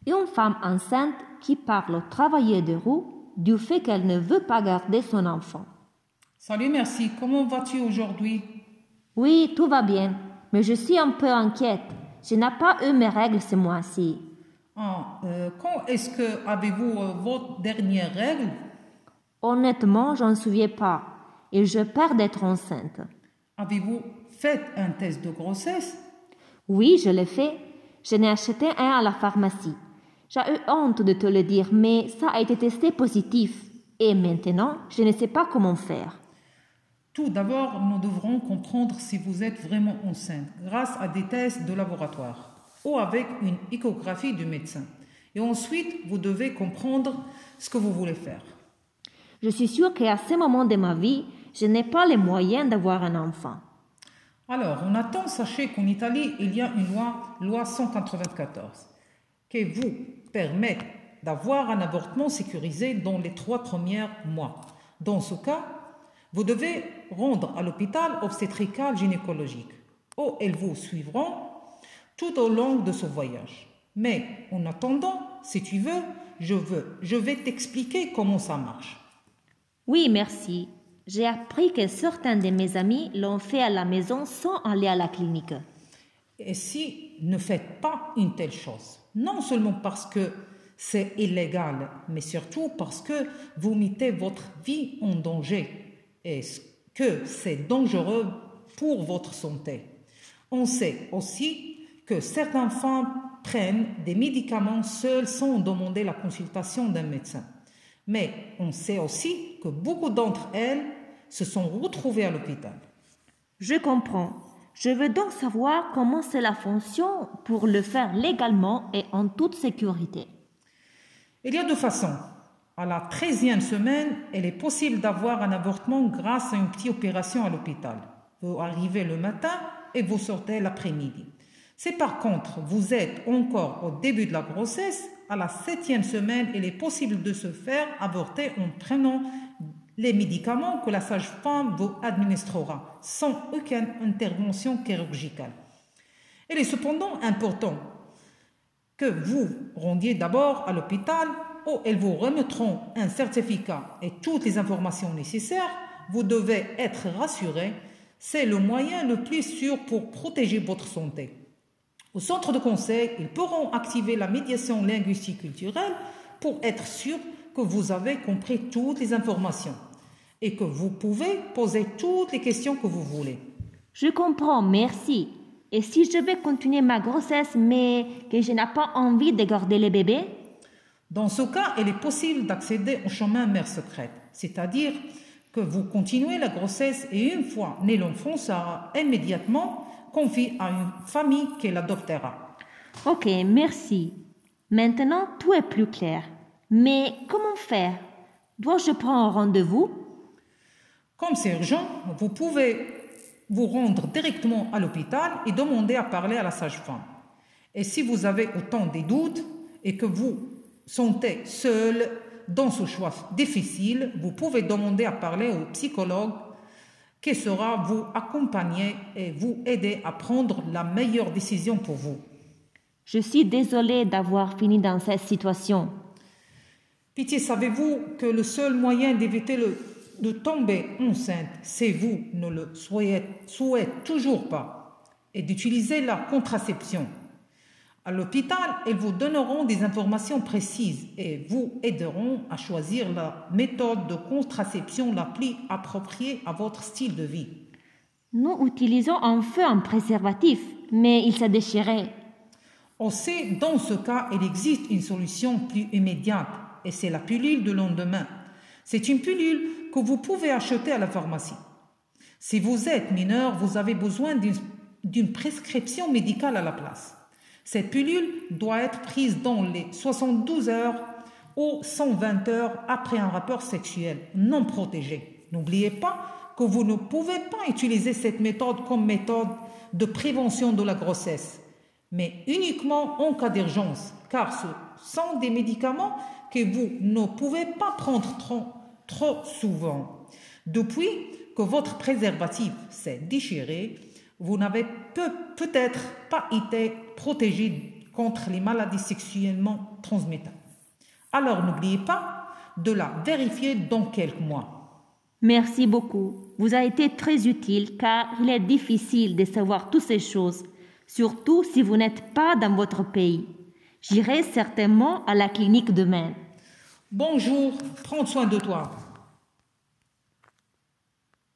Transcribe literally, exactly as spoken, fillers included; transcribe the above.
et une femme enceinte qui parle au travailleur de rue du fait qu'elle ne veut pas garder son enfant. Salut, merci. Comment vas-tu aujourd'hui? Oui, tout va bien, mais je suis un peu inquiète. Je n'ai pas eu mes règles ce mois-ci. Ah, euh, quand est-ce que avez-vous euh, votre dernière règle? Honnêtement, je n'en souviens pas et j'ai peur d'être enceinte. Avez-vous fait un test de grossesse? Oui, je l'ai fait. Je n'ai acheté un à la pharmacie. J'ai eu honte de te le dire, mais ça a été testé positif. Et maintenant, je ne sais pas comment faire. Tout d'abord, nous devrons comprendre si vous êtes vraiment enceinte grâce à des tests de laboratoire ou avec une échographie du médecin. Et ensuite, vous devez comprendre ce que vous voulez faire. Je suis sûre qu'à ce moment de ma vie, je n'ai pas les moyens d'avoir un enfant. Alors, en attendant, sachez qu'en Italie, il y a une loi, loi cent quatre-vingt-quatorze, qui vous permet d'avoir un avortement sécurisé dans les trois premiers mois. Dans ce cas, vous devez rendre à l'hôpital obstétrical gynécologique où elles vous suivront tout au long de ce voyage. Mais en attendant, si tu veux, je veux, je vais t'expliquer comment ça marche. Oui, merci. J'ai appris que certains de mes amis l'ont fait à la maison sans aller à la clinique. Et si ne faites pas une telle chose, non seulement parce que c'est illégal, mais surtout parce que vous mettez votre vie en danger et que c'est dangereux pour votre santé. On sait aussi que certaines femmes prennent des médicaments seules sans demander la consultation d'un médecin. Mais on sait aussi que beaucoup d'entre elles se sont retrouvées à l'hôpital. Je comprends. Je veux donc savoir comment cela fonctionne pour le faire légalement et en toute sécurité. Il y a deux façons. À la treizième semaine, il est possible d'avoir un avortement grâce à une petite opération à l'hôpital. Vous arrivez le matin et vous sortez l'après-midi. Si par contre vous êtes encore au début de la grossesse, à la septième semaine, il est possible de se faire avorter en prenant les médicaments que la sage-femme vous administrera sans aucune intervention chirurgicale. Il est cependant important que vous rendiez d'abord à l'hôpital où elles vous remettront un certificat et toutes les informations nécessaires. Vous devez être rassuré, c'est le moyen le plus sûr pour protéger votre santé. Au centre de conseil, ils pourront activer la médiation linguistique culturelle pour être sûr que vous avez compris toutes les informations et que vous pouvez poser toutes les questions que vous voulez. Je comprends, merci. Et si je vais continuer ma grossesse mais que je n'ai pas envie de garder le bébé? Dans ce cas, il est possible d'accéder au chemin mère secrète, c'est-à-dire que vous continuez la grossesse et une fois né l'enfant sera immédiatement confié à une famille qui l'adoptera. Ok, merci. Maintenant, tout est plus clair. Mais comment faire? Dois-je prendre un rendez-vous? Comme c'est urgent, vous pouvez vous rendre directement à l'hôpital et demander à parler à la sage-femme. Et si vous avez autant de doutes et que vous sentez seul dans ce choix difficile, vous pouvez demander à parler au psychologue qui sera vous accompagner et vous aider à prendre la meilleure décision pour vous. Je suis désolée d'avoir fini dans cette situation. Pitié, savez-vous que le seul moyen d'éviter le, de tomber enceinte, c'est vous ne le souhaitez, souhaitez toujours pas, et d'utiliser la contraception. À l'hôpital, ils vous donneront des informations précises et vous aideront à choisir la méthode de contraception la plus appropriée à votre style de vie. Nous utilisons en feu un préservatif, mais il s'est déchiré. Aussi, dans ce cas, il existe une solution plus immédiate et c'est la pilule de lendemain. C'est une pilule que vous pouvez acheter à la pharmacie. Si vous êtes mineur, vous avez besoin d'une, d'une prescription médicale à la place. Cette pilule doit être prise dans les soixante-douze heures ou cent vingt heures après un rapport sexuel non protégé. N'oubliez pas que vous ne pouvez pas utiliser cette méthode comme méthode de prévention de la grossesse, mais uniquement en cas d'urgence, car ce sont des médicaments que vous ne pouvez pas prendre trop, trop souvent. Depuis que votre préservatif s'est déchiré, vous n'avez peut, peut-être pas été protégé contre les maladies sexuellement transmettables. Alors n'oubliez pas de la vérifier dans quelques mois. Merci beaucoup. Vous avez été très utile car il est difficile de savoir toutes ces choses, surtout si vous n'êtes pas dans votre pays. J'irai certainement à la clinique demain. Bonjour, prends soin de toi.